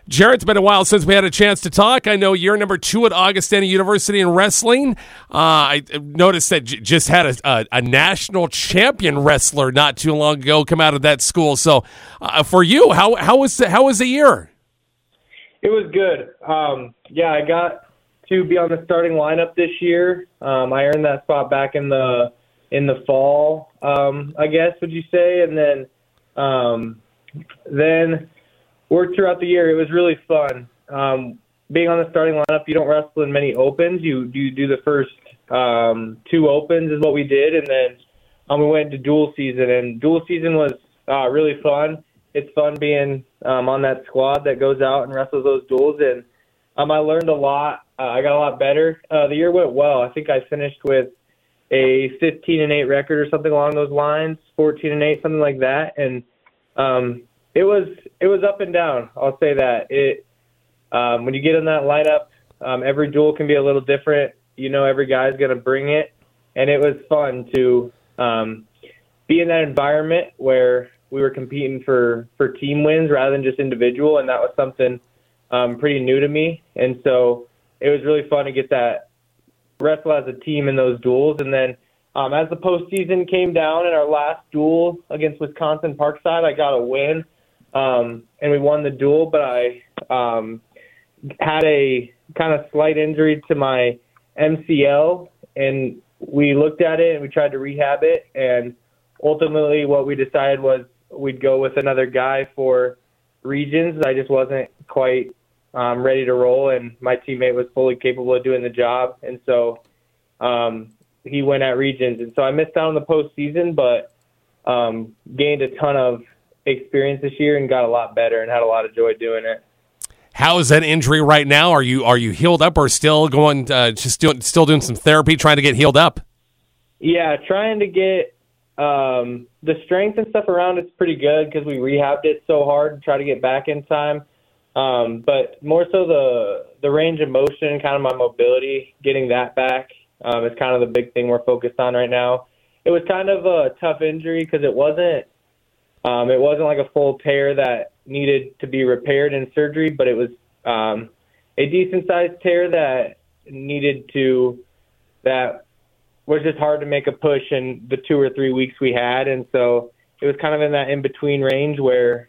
Jarrett, it's been a while since we had a chance to talk. I know you're number 2 at Augustana University in wrestling. I noticed that just had a national champion wrestler not too long ago come out of that school. So for you, how was the year? It was good. I got to be on the starting lineup this year. I earned that spot back in the fall, I guess, would you say? And then worked throughout the year. It was really fun. Being on the starting lineup, you don't wrestle in many opens. You do the first 2 opens is what we did, and then we went into dual season. And dual season was really fun. It's fun being on that squad that goes out and wrestles those duels. And I learned a lot. I got a lot better. The year went well. I think I finished with a 15-8 record or something along those lines, 14-8, something like that. And it was up and down. I'll say that. When you get in that lineup, every duel can be a little different. You know, every guy's going to bring it, and it was fun to be in that environment where we were competing for team wins rather than just individual, and that was something pretty new to me. And so it was really fun to get that wrestle as a team in those duels. And then as the postseason came down in our last duel against Wisconsin Parkside, I got a win. And we won the duel, but I had a kind of slight injury to my MCL, and we looked at it and we tried to rehab it, and ultimately what we decided was we'd go with another guy for regions. I just wasn't quite ready to roll, and my teammate was fully capable of doing the job, and so he went at regions. And so I missed out on the postseason, but gained a ton of experience this year and got a lot better and had a lot of joy doing it. How is that injury right now? Are you healed up or still going still doing some therapy trying to get healed up? Yeah, trying to get the strength and stuff around it's pretty good because we rehabbed it so hard to try to get back in time. But more so the range of motion, kind of my mobility, getting that back is kind of the big thing we're focused on right now. It was kind of a tough injury because it wasn't like a full tear that needed to be repaired in surgery, but it was a decent-sized tear that was just hard to make a push in the 2 or 3 weeks we had. And so it was kind of in that in-between range where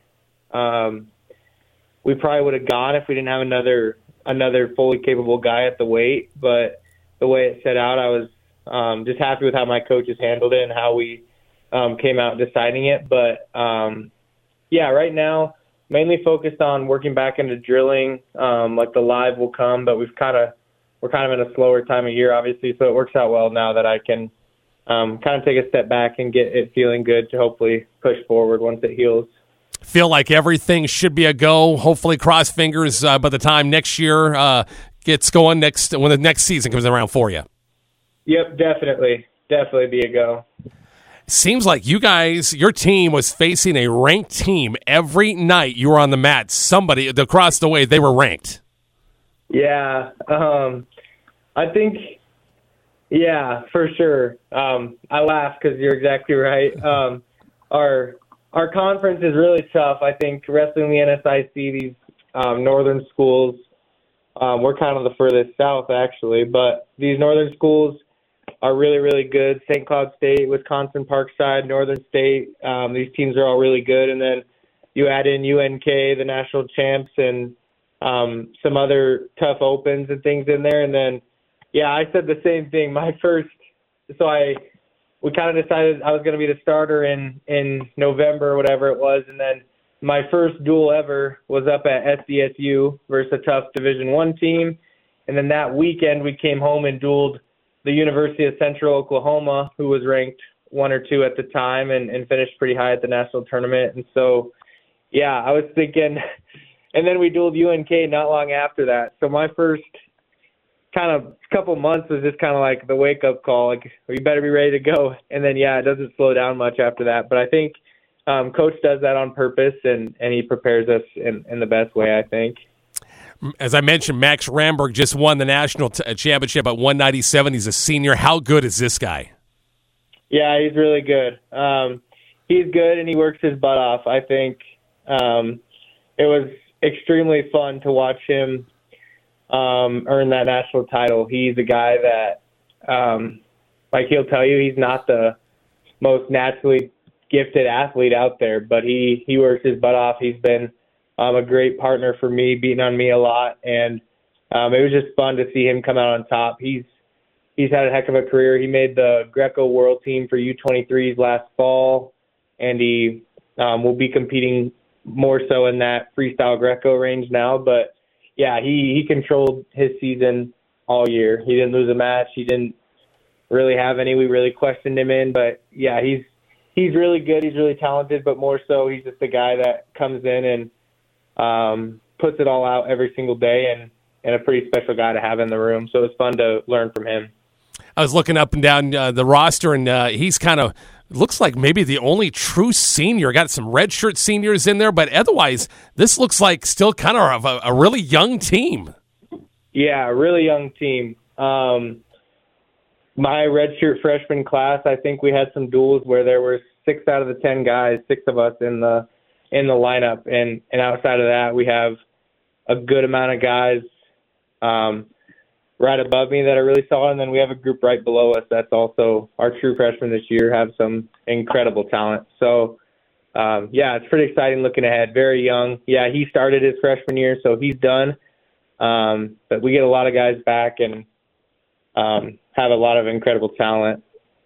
we probably would have gone if we didn't have another fully capable guy at the weight. But the way it set out, I was just happy with how my coaches handled it and how we came out deciding it. But right now, mainly focused on working back into drilling. Like the live will come, but we're kind of in a slower time of year, obviously, so it works out well now that I can kind of take a step back and get it feeling good to hopefully push forward once it heals. Feel like everything should be a go. Hopefully, cross fingers by the time next year gets going when the next season comes around for you. Yep, definitely be a go. Seems like you guys, your team was facing a ranked team every night you were on the mat. Somebody across the way, they were ranked. Yeah, I think, for sure. I laugh because you're exactly right. Our conference is really tough. I think wrestling the NSIC, these northern schools, we're kind of the furthest south actually, but these northern schools are really, really good. St. Cloud State, Wisconsin Parkside, Northern State, these teams are all really good. And then you add in UNK, the national champs, and some other tough opens and things in there. And then, I said the same thing. We kind of decided I was going to be the starter in November or whatever it was. And then my first duel ever was up at SDSU versus a tough Division I team. And then that weekend we came home and dueled the University of Central Oklahoma, who was ranked 1 or 2 at the time and finished pretty high at the national tournament. And so, I was thinking, and then we dueled UNK not long after that. So my first kind of couple months was just kind of like the wake-up call, like, you better be ready to go. And then, it doesn't slow down much after that. But I think Coach does that on purpose, and he prepares us in the best way, I think. As I mentioned, Max Ramberg just won the national championship at 197. He's a senior. How good is this guy? Yeah, he's really good. He's good, and he works his butt off. I think it extremely fun to watch him earn that national title. He's a guy that, like he'll tell you, he's not the most naturally gifted athlete out there, but he works his butt off. He's been a great partner for me, beating on me a lot, and it was just fun to see him come out on top. He's had a heck of a career. He made the Greco World Team for U23s last fall, and he will be competing more so in that freestyle Greco range now. But, yeah, he controlled his season all year. He didn't lose a match. He didn't really have any we really questioned him in. But, yeah, he's really good. He's really talented, but more so he's just a guy that comes in and puts it all out every single day and a pretty special guy to have in the room. So it's fun to learn from him. I was looking up and down the roster, and he's kind of looks like maybe the only true senior. Got some redshirt seniors in there, but otherwise, this looks like still kind of a really young team. Yeah, a really young team. My redshirt freshman class, I think we had some duels where there were 6 out of the 10 guys, 6 of us in the lineup, and outside of that, we have a good amount of guys right above me that are really solid, and then we have a group right below us that's also our true freshmen this year, have some incredible talent. So, yeah, it's pretty exciting looking ahead. Very young. Yeah, he started his freshman year, so he's done. But we get a lot of guys back and have a lot of incredible talent.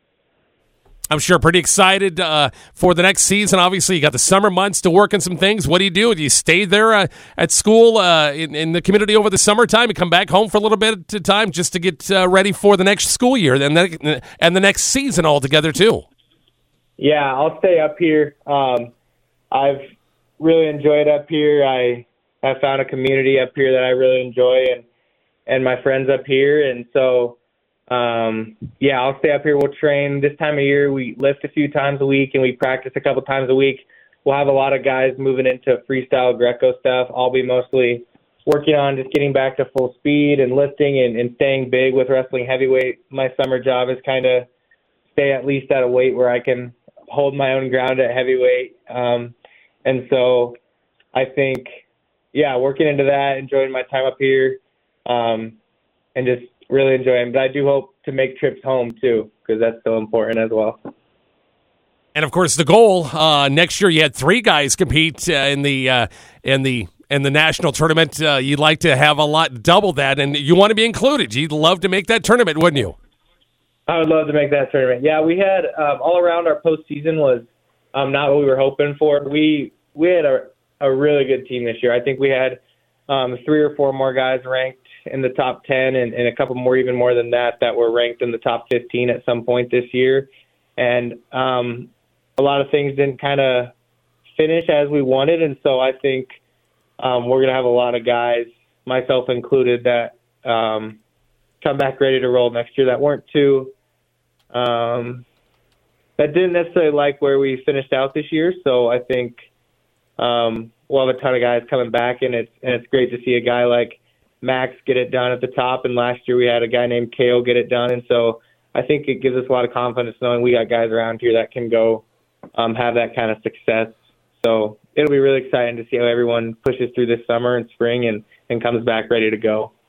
I'm sure pretty excited for the next season. Obviously, you got the summer months to work on some things. What do you do? Do you stay there at school in the community over the summertime and come back home for a little bit of time just to get ready for the next school year and the next season altogether too? Yeah, I'll stay up here. I've really enjoyed up here. I have found a community up here that I really enjoy and my friends up here. And so, yeah, I'll stay up here. We'll train this time of year. We lift a few times a week and we practice a couple times a week. We'll have a lot of guys moving into freestyle Greco stuff. I'll be mostly working on just getting back to full speed and lifting and staying big with wrestling heavyweight. My summer job is kind of stay at least at a weight where I can hold my own ground at heavyweight. And so I think, yeah, working into that, enjoying my time up here, and just really enjoying. But I do hope to make trips home too, because that's so important as well. And of course, the goal next year, you had 3 guys compete in the national tournament. You'd like to have double that, and you want to be included. You'd love to make that tournament, wouldn't you? I would love to make that tournament. Yeah, we had all around our postseason was not what we were hoping for. We had a really good team this year. I think we had 3 or 4 more guys ranked in the top 10 and a couple more, even more than that were ranked in the top 15 at some point this year. And a lot of things didn't kind of finish as we wanted. And so I think we're going to have a lot of guys, myself included, that come back ready to roll next year that weren't too that didn't necessarily like where we finished out this year. So I think we'll have a ton of guys coming back, and it's great to see a guy like Max get it done at the top, and last year we had a guy named KO get it done, and so I think it gives us a lot of confidence knowing we got guys around here that can go have that kind of success. So it'll be really exciting to see how everyone pushes through this summer and spring and comes back ready to go.